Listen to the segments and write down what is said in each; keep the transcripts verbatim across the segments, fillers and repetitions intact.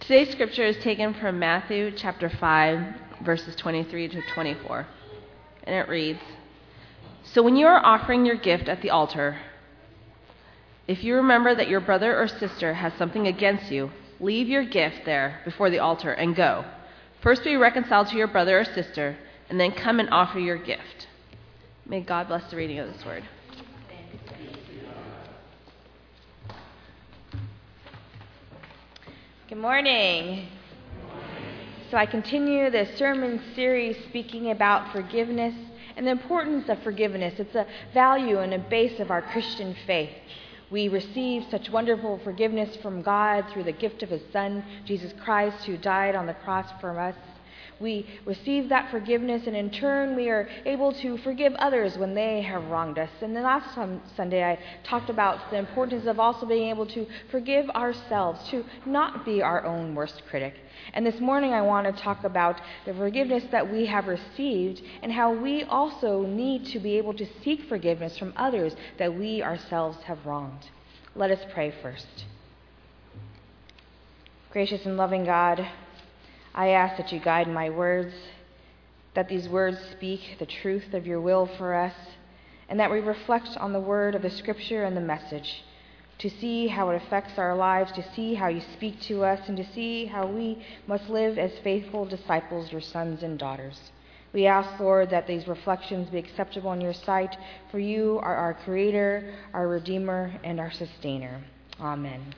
Today's scripture is taken from Matthew chapter five, verses twenty-three to twenty-four. And it reads, "So when you are offering your gift at the altar, if you remember that your brother or sister has something against you, leave your gift there before the altar and go. First be reconciled to your brother or sister, and then come and offer your gift." May God bless the reading of this word. Good morning. So I continue the sermon series speaking about forgiveness and the importance of forgiveness. It's a value and a base of our Christian faith. We receive such wonderful forgiveness from God through the gift of His Son, Jesus Christ, who died on the cross for us. We receive that forgiveness, and in turn we are able to forgive others when they have wronged us. And the last Sunday I talked about the importance of also being able to forgive ourselves, to not be our own worst critic. And this morning I want to talk about the forgiveness that we have received and how we also need to be able to seek forgiveness from others that we ourselves have wronged. Let us pray first. Gracious and loving God, I ask that you guide my words, that these words speak the truth of your will for us, and that we reflect on the word of the scripture and the message, to see how it affects our lives, to see how you speak to us, and to see how we must live as faithful disciples, your sons and daughters. We ask, Lord, that these reflections be acceptable in your sight, for you are our Creator, our Redeemer, and our Sustainer. Amen.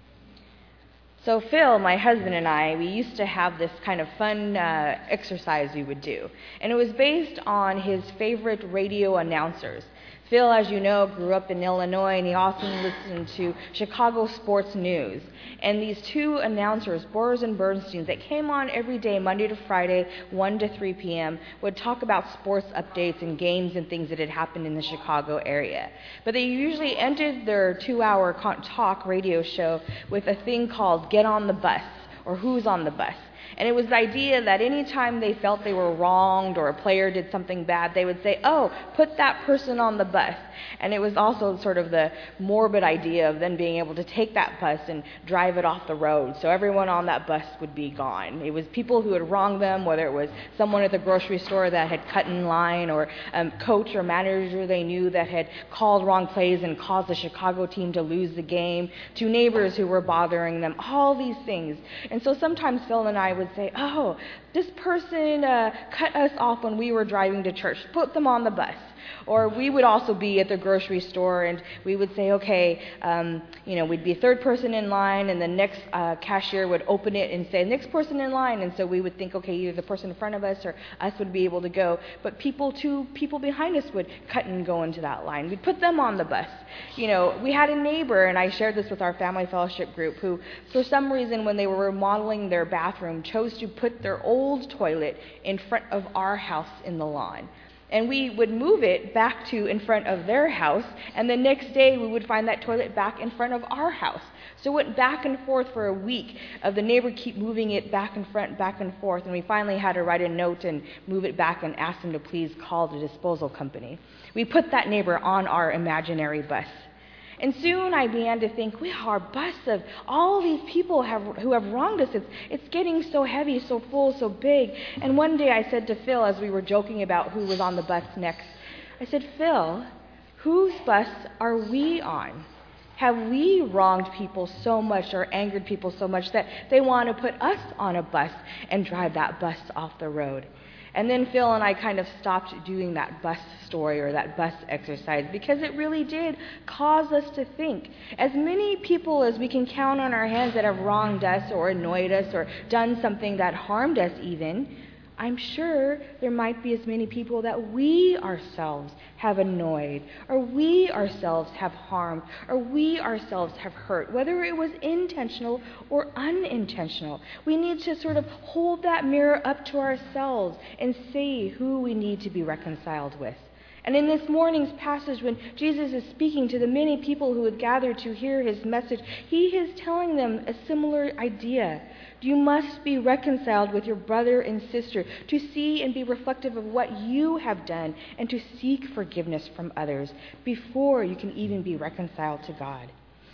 So Phil, my husband, and I, we used to have this kind of fun uh, exercise we would do. And it was based on his favorite radio announcers. Phil, as you know, grew up in Illinois, and he often listened to Chicago sports news. And these two announcers, Boers and Bernstein, that came on every day, Monday to Friday, one to three p.m., would talk about sports updates and games and things that had happened in the Chicago area. But they usually ended their two-hour talk radio show with a thing called Get on the Bus, or Who's on the Bus. And it was the idea that any time they felt they were wronged or a player did something bad, they would say, "Oh, put that person on the bus." And it was also sort of the morbid idea of then being able to take that bus and drive it off the road. So everyone on that bus would be gone. It was people who had wronged them, whether it was someone at the grocery store that had cut in line, or a coach or manager they knew that had called wrong plays and caused the Chicago team to lose the game, to neighbors who were bothering them, all these things. And so sometimes Phil and I would say, "Oh, this person uh, cut us off when we were driving to church. Put them on the bus." Or we would also be at the grocery store, and we would say, okay, um, you know, we'd be third person in line, and the next uh, cashier would open it and say, "Next person in line." And so we would think, okay, either the person in front of us or us would be able to go. But people, two people behind us would cut and go into that line. We'd put them on the bus. You know, we had a neighbor, and I shared this with our family fellowship group, who, for some reason, when they were remodeling their bathroom, chose to put their old toilet in front of our house in the lawn. And we would move it back to in front of their house, and the next day we would find that toilet back in front of our house. So it went back and forth for a week of the neighbor keep moving it back and front, back and forth, and we finally had to write a note and move it back and ask them to please call the disposal company. We put that neighbor on our imaginary bus. And soon I began to think, wow, our bus of all these people have, who have wronged us, it's, it's getting so heavy, so full, so big. And one day I said to Phil, as we were joking about who was on the bus next, I said, "Phil, whose bus are we on? Have we wronged people so much or angered people so much that they want to put us on a bus and drive that bus off the road?" And then Phil and I kind of stopped doing that bus story or that bus exercise, because it really did cause us to think. As many people as we can count on our hands that have wronged us or annoyed us or done something that harmed us even, I'm sure there might be as many people that we ourselves have annoyed, or we ourselves have harmed, or we ourselves have hurt, whether it was intentional or unintentional. We need to sort of hold that mirror up to ourselves and see who we need to be reconciled with. And in this morning's passage, when Jesus is speaking to the many people who had gathered to hear his message, he is telling them a similar idea. You must be reconciled with your brother and sister, to see and be reflective of what you have done, and to seek forgiveness from others before you can even be reconciled to God.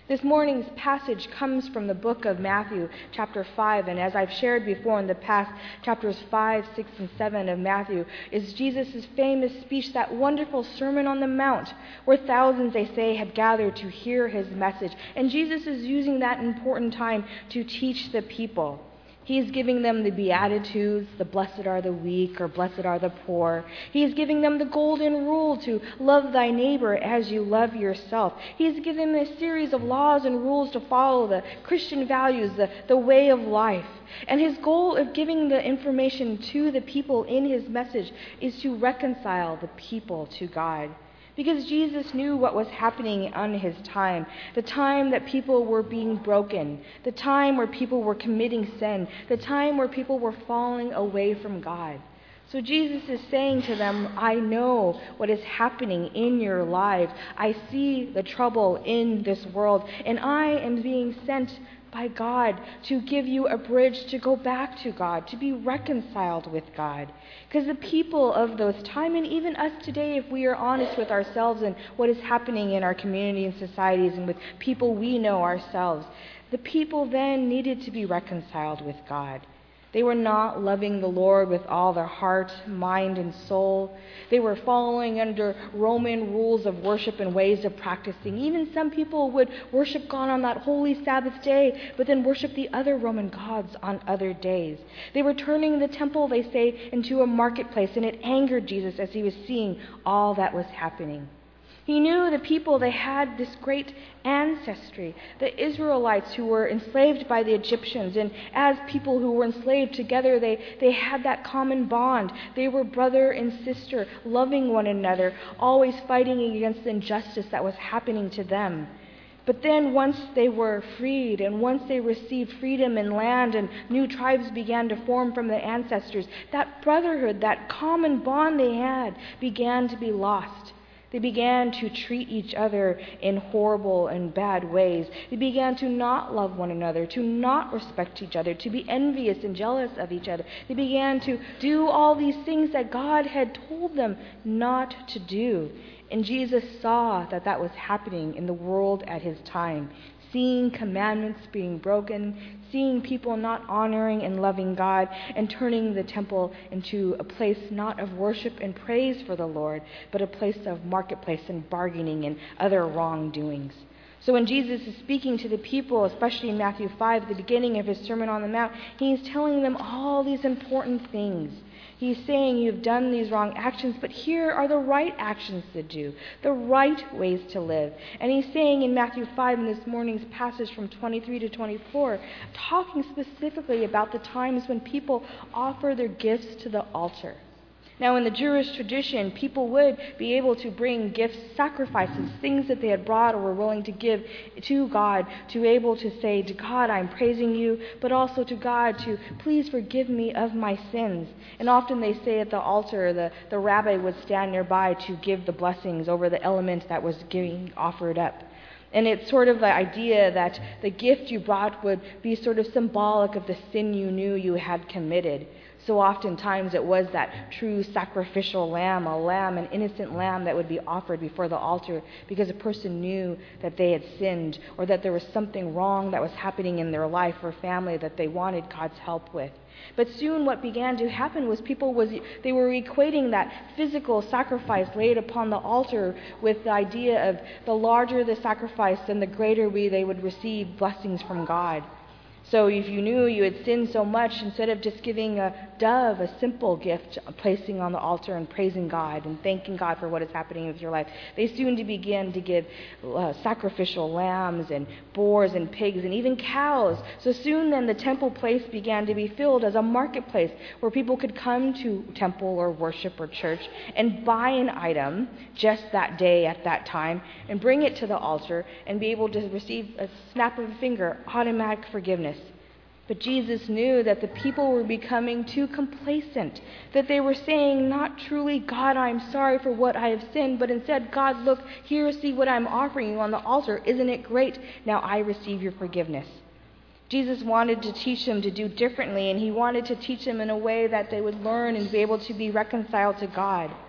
This morning's passage comes from the book of Matthew, chapter five, and as I've shared before in the past, chapters five, six, and seven of Matthew is Jesus' famous speech, that wonderful Sermon on the Mount, where thousands, they say, had gathered to hear his message. And Jesus is using that important time to teach the people. He is giving them the Beatitudes, the blessed are the weak, or blessed are the poor. He is giving them the golden rule to love thy neighbor as you love yourself. He is giving them a series of laws and rules to follow, the Christian values, the, the way of life. And his goal of giving the information to the people in his message is to reconcile the people to God. Because Jesus knew what was happening on his time, the time that people were being broken, the time where people were committing sin, the time where people were falling away from God. So Jesus is saying to them, I know what is happening in your lives. I see the trouble in this world, and I am being sent by God to give you a bridge to go back to God, to be reconciled with God. Because the people of those time, and even us today, if we are honest with ourselves and what is happening in our community and societies and with people we know ourselves, the people then needed to be reconciled with God. They were not loving the Lord with all their heart, mind, and soul. They were following under Roman rules of worship and ways of practicing. Even some people would worship God on that holy Sabbath day, but then worship the other Roman gods on other days. They were turning the temple, they say, into a marketplace, and it angered Jesus as he was seeing all that was happening. He knew the people, they had this great ancestry, the Israelites who were enslaved by the Egyptians. And as people who were enslaved together, they, they had that common bond. They were brother and sister, loving one another, always fighting against the injustice that was happening to them. But then once they were freed, and once they received freedom and land, and new tribes began to form from the ancestors, that brotherhood, that common bond they had, began to be lost. They began to treat each other in horrible and bad ways. They began to not love one another, to not respect each other, to be envious and jealous of each other. They began to do all these things that God had told them not to do. And Jesus saw that that was happening in the world at his time. Seeing commandments being broken, seeing people not honoring and loving God, and turning the temple into a place not of worship and praise for the Lord, but a place of marketplace and bargaining and other wrongdoings. So when Jesus is speaking to the people, especially in Matthew five, at the beginning of his Sermon on the Mount, he's telling them all these important things. He's saying you've done these wrong actions, but here are the right actions to do, the right ways to live. And he's saying in Matthew five, in this morning's passage from twenty-three to twenty-four, talking specifically about the times when people offer their gifts to the altar. Now, in the Jewish tradition, people would be able to bring gifts, sacrifices, things that they had brought or were willing to give to God, to be able to say to God, I'm praising you, but also to God to please forgive me of my sins. And often they say at the altar, the, the rabbi would stand nearby to give the blessings over the element that was being offered up. And it's sort of the idea that the gift you brought would be sort of symbolic of the sin you knew you had committed. So oftentimes it was that true sacrificial lamb, a lamb, an innocent lamb that would be offered before the altar because a person knew that they had sinned or that there was something wrong that was happening in their life or family that they wanted God's help with. But soon what began to happen was people was they were equating that physical sacrifice laid upon the altar with the idea of the larger the sacrifice, then the greater we they would receive blessings from God. So if you knew you had sinned so much, instead of just giving a dove, a simple gift, placing on the altar and praising God and thanking God for what is happening with your life, they soon began to give uh, sacrificial lambs and boars and pigs and even cows. So soon then the temple place began to be filled as a marketplace where people could come to temple or worship or church and buy an item just that day at that time and bring it to the altar and be able to receive a snap of a finger, automatic forgiveness. But Jesus knew that the people were becoming too complacent, that they were saying not truly, God, I'm sorry for what I have sinned, but instead, God, look, here, see what I'm offering you on the altar. Isn't it great? Now I receive your forgiveness. Jesus wanted to teach them to do differently, and he wanted to teach them in a way that they would learn and be able to be reconciled to God.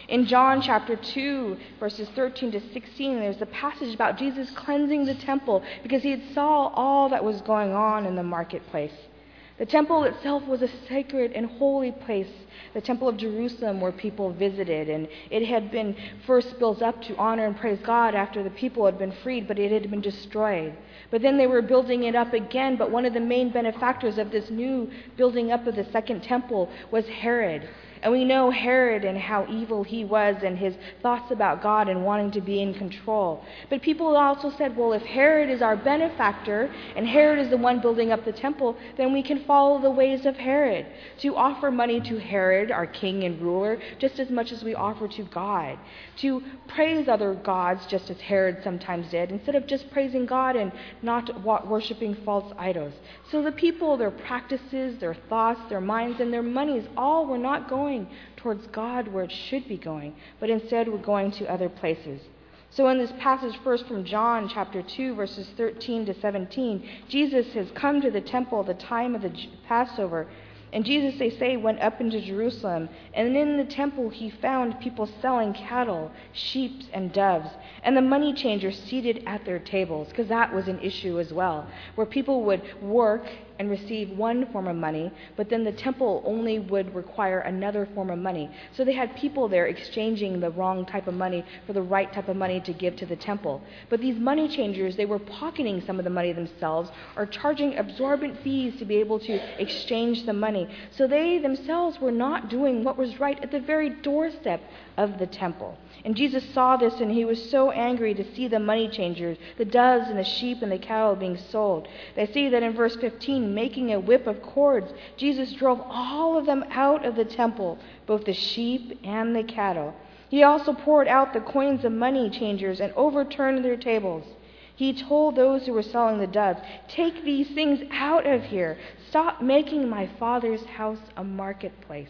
In John chapter two, verses thirteen to sixteen, there's a passage about Jesus cleansing the temple because he had saw all that was going on in the marketplace. The temple itself was a sacred and holy place, the temple of Jerusalem where people visited, and it had been first built up to honor and praise God after the people had been freed, but it had been destroyed. But then they were building it up again, but one of the main benefactors of this new building up of the second temple was Herod. And we know Herod and how evil he was and his thoughts about God and wanting to be in control. But people also said, well, if Herod is our benefactor and Herod is the one building up the temple, then we can follow the ways of Herod, to offer money to Herod, our king and ruler, just as much as we offer to God, to praise other gods just as Herod sometimes did, instead of just praising God and not worshiping false idols. So the people, their practices, their thoughts, their minds, and their monies all were not going towards God where it should be going, but instead were going to other places. So in this passage first from John chapter two, verses thirteen to seventeen, Jesus has come to the temple at the time of the Passover. And Jesus, they say, went up into Jerusalem, and in the temple he found people selling cattle, sheep, and doves, and the money changers seated at their tables, because that was an issue as well, where people would work and receive one form of money, but then the temple only would require another form of money. So they had people there exchanging the wrong type of money for the right type of money to give to the temple. But these money changers, they were pocketing some of the money themselves or charging absorbent fees to be able to exchange the money. So they themselves were not doing what was right at the very doorstep of the temple. And Jesus saw this, and he was so angry to see the money changers, the doves and the sheep and the cattle being sold. They see that in verse fifteen, making a whip of cords, Jesus drove all of them out of the temple, both the sheep and the cattle. He also poured out the coins of money changers and overturned their tables. He told those who were selling the doves, "Take these things out of here. Stop making my Father's house a marketplace."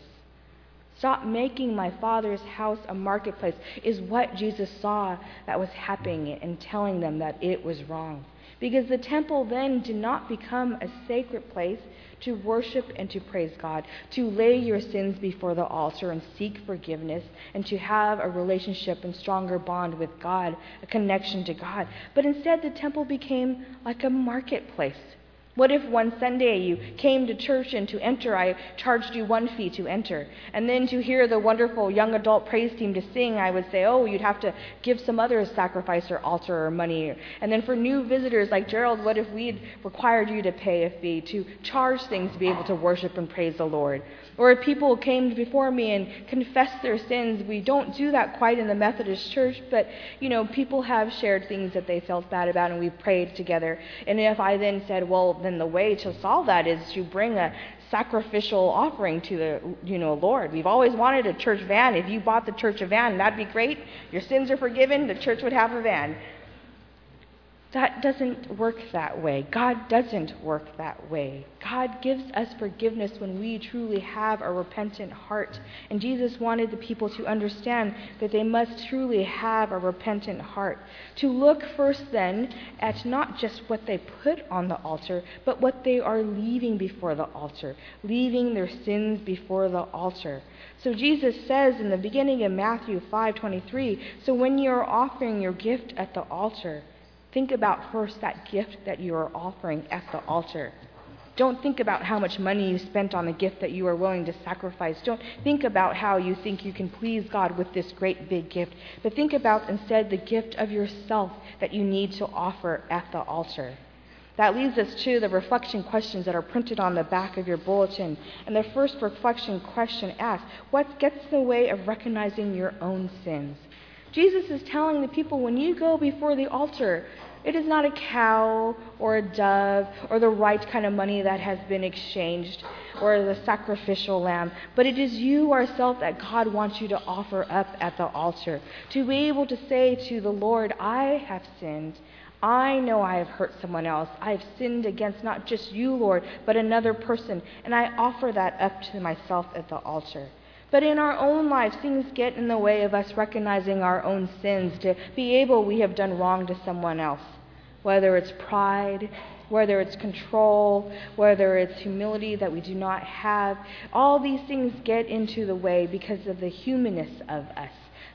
Stop making my Father's house a marketplace is what Jesus saw that was happening and telling them that it was wrong. Because the temple then did not become a sacred place to worship and to praise God, to lay your sins before the altar and seek forgiveness, and to have a relationship and stronger bond with God, a connection to God. But instead the temple became like a marketplace. What if one Sunday you came to church and to enter, I charged you one fee to enter. And then to hear the wonderful young adult praise team to sing, I would say, oh, you'd have to give some other sacrifice or altar or money. And then for new visitors like Gerald, what if we'd required you to pay a fee, to charge things to be able to worship and praise the Lord? Or if people came before me and confessed their sins, we don't do that quite in the Methodist Church, but, you know, people have shared things that they felt bad about and we prayed together. And if I then said, well, then the way to solve that is to bring a sacrificial offering to the, you know, Lord. We've always wanted a church van. If you bought the church a van, that'd be great. Your sins are forgiven. The church would have a van. That doesn't work that way. God doesn't work that way. God gives us forgiveness when we truly have a repentant heart. And Jesus wanted the people to understand that they must truly have a repentant heart. To look first then at not just what they put on the altar, but what they are leaving before the altar, leaving their sins before the altar. So Jesus says in the beginning of Matthew five twenty-three, so when you are offering your gift at the altar, think about first that gift that you are offering at the altar. Don't think about how much money you spent on the gift that you are willing to sacrifice. Don't think about how you think you can please God with this great big gift. But think about instead the gift of yourself that you need to offer at the altar. That leads us to the reflection questions that are printed on the back of your bulletin. And the first reflection question asks, what gets in the way of recognizing your own sins? Jesus is telling the people, when you go before the altar, it is not a cow or a dove or the right kind of money that has been exchanged or the sacrificial lamb, but it is you yourself that God wants you to offer up at the altar. To be able to say to the Lord, I have sinned. I know I have hurt someone else. I have sinned against not just you, Lord, but another person, and I offer that up to myself at the altar. But in our own lives, things get in the way of us recognizing our own sins, to be able we have done wrong to someone else. Whether it's pride, whether it's control, whether it's humility that we do not have. All these things get into the way because of the humanness of us.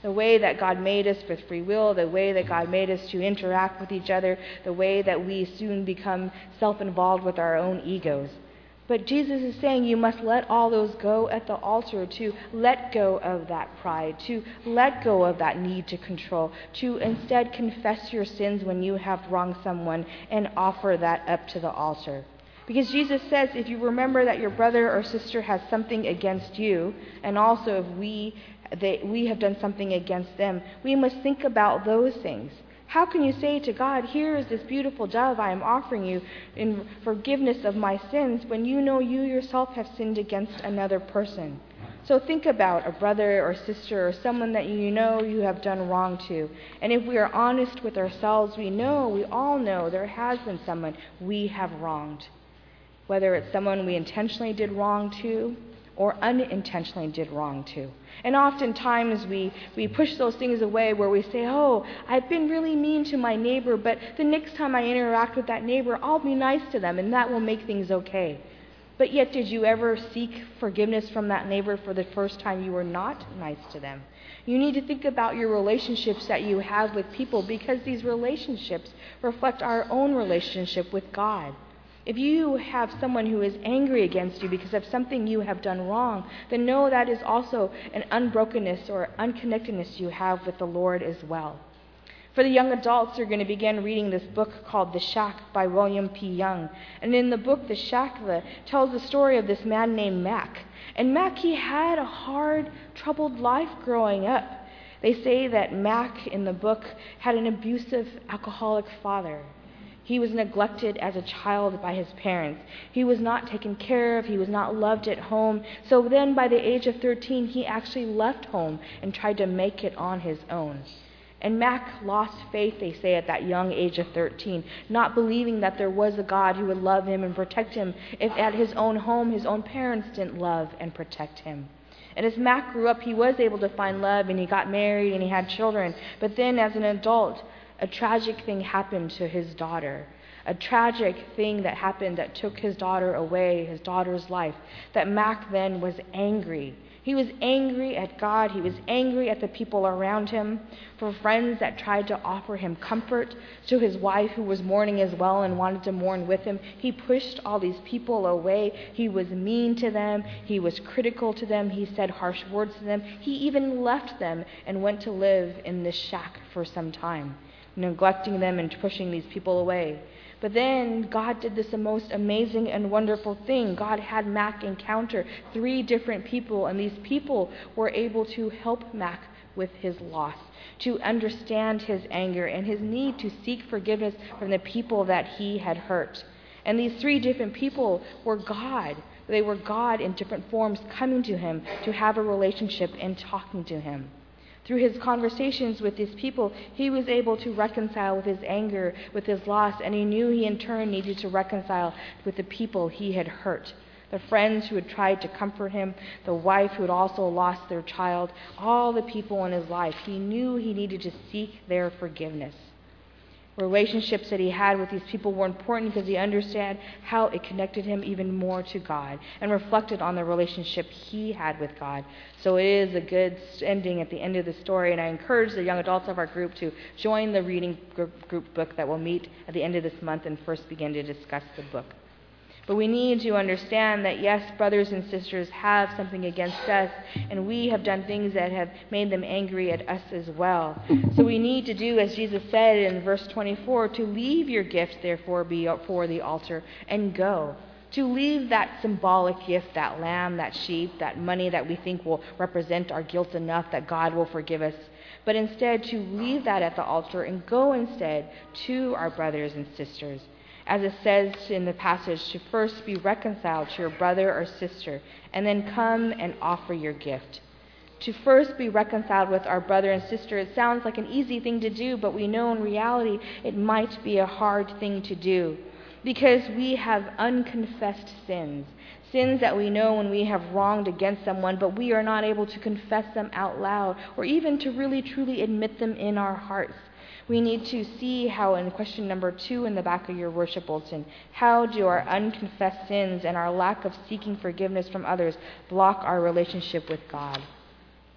The way that God made us with free will, the way that God made us to interact with each other, the way that we soon become self-involved with our own egos. But Jesus is saying you must let all those go at the altar, to let go of that pride, to let go of that need to control, to instead confess your sins when you have wronged someone and offer that up to the altar. Because Jesus says if you remember that your brother or sister has something against you, and also if we, they, we have done something against them, we must think about those things. How can you say to God, here is this beautiful dove I am offering you in forgiveness of my sins, when you know you yourself have sinned against another person? So think about a brother or sister or someone that you know you have done wrong to. And if we are honest with ourselves, we know, we all know there has been someone we have wronged. Whether it's someone we intentionally did wrong to or unintentionally did wrong to. And oftentimes we, we push those things away where we say, oh, I've been really mean to my neighbor, but the next time I interact with that neighbor, I'll be nice to them, and that will make things okay. But yet, did you ever seek forgiveness from that neighbor for the first time you were not nice to them? You need to think about your relationships that you have with people, because these relationships reflect our own relationship with God. If you have someone who is angry against you because of something you have done wrong, then know that is also an unbrokenness or unconnectedness you have with the Lord as well. For the young adults, you're going to begin reading this book called The Shack by William P. Young. And in the book, The Shack, the, tells the story of this man named Mac. And Mac, he had a hard, troubled life growing up. They say that Mac, in the book, had an abusive, alcoholic father. He was neglected as a child by his parents. He was not taken care of. He was not loved at home. So then, by the age of thirteen, he actually left home and tried to make it on his own. And Mac lost faith, they say, at that young age of thirteen, not believing that there was a God who would love him and protect him if at his own home his own parents didn't love and protect him. And as Mac grew up, he was able to find love, and he got married, and he had children. But then, as an adult, a tragic thing happened to his daughter. A tragic thing that happened that took his daughter away, his daughter's life, that Mac then was angry. He was angry at God. He was angry at the people around him, for friends that tried to offer him comfort, to his wife who was mourning as well and wanted to mourn with him. He pushed all these people away. He was mean to them. He was critical to them. He said harsh words to them. He even left them and went to live in this shack for some time, neglecting them and pushing these people away. But then God did this most amazing and wonderful thing. God had Mac encounter three different people, and these people were able to help Mac with his loss, to understand his anger and his need to seek forgiveness from the people that he had hurt. And these three different people were God. They were God in different forms coming to him to have a relationship and talking to him. Through his conversations with these people, he was able to reconcile with his anger, with his loss, and he knew he in turn needed to reconcile with the people he had hurt. The friends who had tried to comfort him, the wife who had also lost their child, all the people in his life. He knew he needed to seek their forgiveness. Relationships that he had with these people were important because he understood how it connected him even more to God and reflected on the relationship he had with God. So it is a good ending at the end of the story, and I encourage the young adults of our group to join the reading group, group book that will meet at the end of this month and first begin to discuss the book. But we need to understand that, yes, brothers and sisters have something against us, and we have done things that have made them angry at us as well. So we need to do, as Jesus said in verse twenty-four, to leave your gifts, therefore, before the altar and go. To leave that symbolic gift, that lamb, that sheep, that money that we think will represent our guilt enough that God will forgive us. But instead, to leave that at the altar and go instead to our brothers and sisters. As it says in the passage, to first be reconciled to your brother or sister, and then come and offer your gift. To first be reconciled with our brother and sister, it sounds like an easy thing to do, but we know in reality it might be a hard thing to do. Because we have unconfessed sins. Sins that we know when we have wronged against someone, but we are not able to confess them out loud, or even to really truly admit them in our hearts. We need to see how, in question number two in the back of your worship bulletin, how do our unconfessed sins and our lack of seeking forgiveness from others block our relationship with God?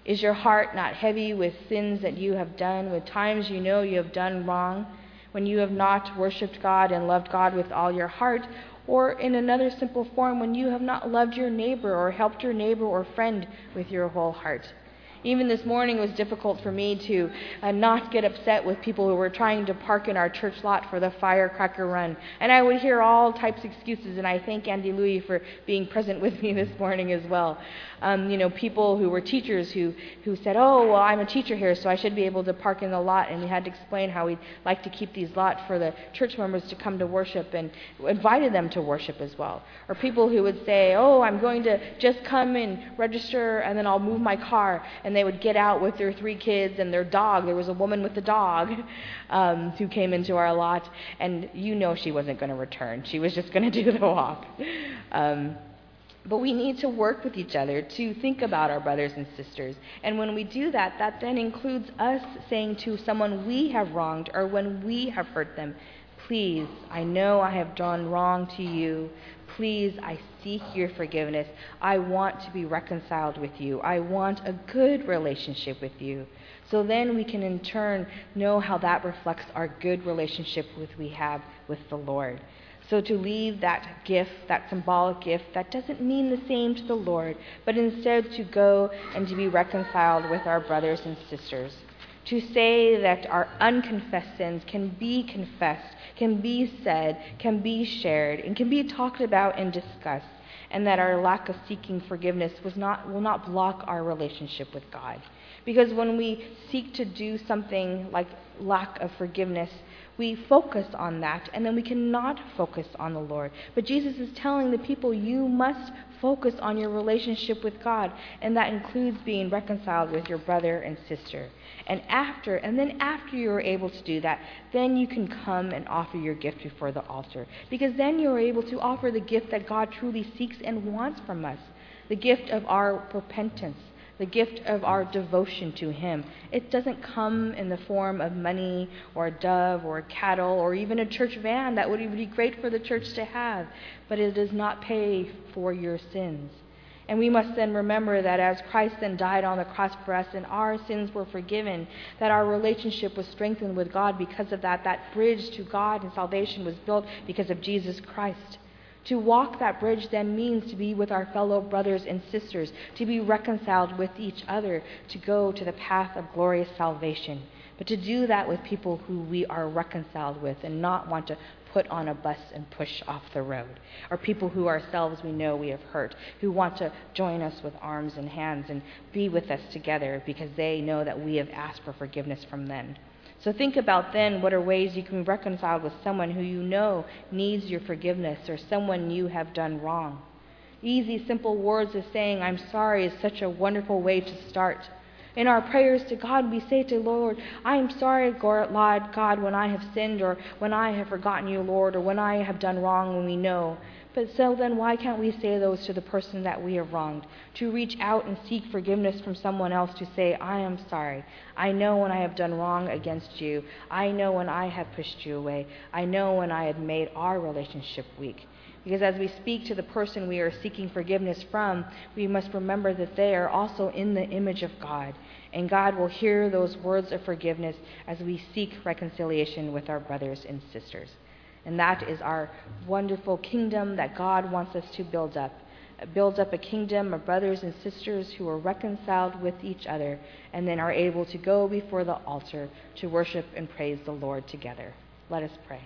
Is your heart not heavy with sins that you have done, with times you know you have done wrong, when you have not worshipped God and loved God with all your heart, or in another simple form, when you have not loved your neighbor or helped your neighbor or friend with your whole heart? Even this morning it was difficult for me to uh, not get upset with people who were trying to park in our church lot for the firecracker run. And I would hear all types of excuses, and I thank Andy Louie for being present with me this morning as well. Um, you know, people who were teachers who, who said, oh, well, I'm a teacher here, so I should be able to park in the lot. And we had to explain how we'd like to keep these lots for the church members to come to worship, and invited them to worship as well. Or people who would say, oh, I'm going to just come and register, and then I'll move my car. And they would get out with their three kids and their dog. There was a woman with a dog um, who came into our lot, and you know she wasn't going to return. She was just going to do the walk. Um, but we need to work with each other to think about our brothers and sisters. And when we do that, that then includes us saying to someone we have wronged or when we have hurt them, please, I know I have done wrong to you. Please, I seek your forgiveness. I want to be reconciled with you. I want a good relationship with you. So then we can in turn know how that reflects our good relationship with we have with the Lord. So to leave that gift, that symbolic gift, that doesn't mean the same to the Lord, but instead to go and to be reconciled with our brothers and sisters. To say that our unconfessed sins can be confessed, can be said, can be shared, and can be talked about and discussed, and that our lack of seeking forgiveness was not, will not block our relationship with God. Because when we seek to do something like lack of forgiveness, we focus on that, and then we cannot focus on the Lord. But Jesus is telling the people, you must focus on your relationship with God, and that includes being reconciled with your brother and sister. And after, and then after you are able to do that, then you can come and offer your gift before the altar. Because then you are able to offer the gift that God truly seeks and wants from us, the gift of our repentance, the gift of our devotion to Him. It doesn't come in the form of money or a dove or a cattle or even a church van that would be great for the church to have, but it does not pay for your sins. And we must then remember that as Christ then died on the cross for us and our sins were forgiven, that our relationship was strengthened with God because of that. That bridge to God and salvation was built because of Jesus Christ. To walk that bridge then means to be with our fellow brothers and sisters, to be reconciled with each other, to go to the path of glorious salvation. But to do that with people who we are reconciled with and not want to put on a bus and push off the road. Or people who ourselves we know we have hurt, who want to join us with arms and hands and be with us together because they know that we have asked for forgiveness from them. So think about then what are ways you can be reconciled with someone who you know needs your forgiveness or someone you have done wrong. Easy, simple words of saying, I'm sorry is such a wonderful way to start. In our prayers to God, we say to Lord, I am sorry, Lord God, when I have sinned or when I have forgotten you, Lord, or when I have done wrong when we know. But so then why can't we say those to the person that we have wronged? To reach out and seek forgiveness from someone else, to say, I am sorry. I know when I have done wrong against you. I know when I have pushed you away. I know when I have made our relationship weak. Because as we speak to the person we are seeking forgiveness from, we must remember that they are also in the image of God. And God will hear those words of forgiveness as we seek reconciliation with our brothers and sisters. And that is our wonderful kingdom that God wants us to build up. Build up a kingdom of brothers and sisters who are reconciled with each other and then are able to go before the altar to worship and praise the Lord together. Let us pray.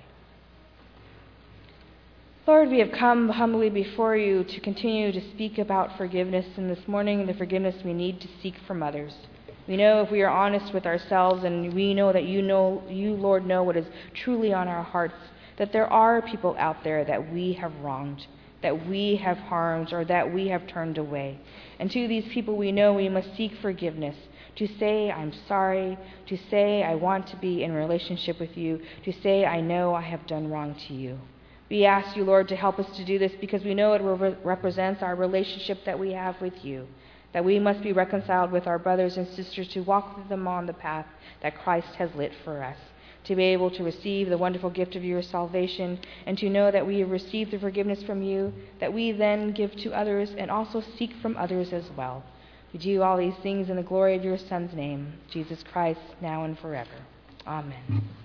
Lord, we have come humbly before you to continue to speak about forgiveness, and this morning the forgiveness we need to seek from others. We know if we are honest with ourselves, and we know that you know, you, Lord, know what is truly on our hearts, that there are people out there that we have wronged, that we have harmed, or that we have turned away. And to these people we know we must seek forgiveness, to say, I'm sorry, to say, I want to be in relationship with you, to say, I know I have done wrong to you. We ask you, Lord, to help us to do this because we know it re- represents our relationship that we have with you, that we must be reconciled with our brothers and sisters to walk with them on the path that Christ has lit for us, to be able to receive the wonderful gift of your salvation and to know that we have received the forgiveness from you, that we then give to others and also seek from others as well. We do all these things in the glory of your Son's name, Jesus Christ, now and forever. Amen.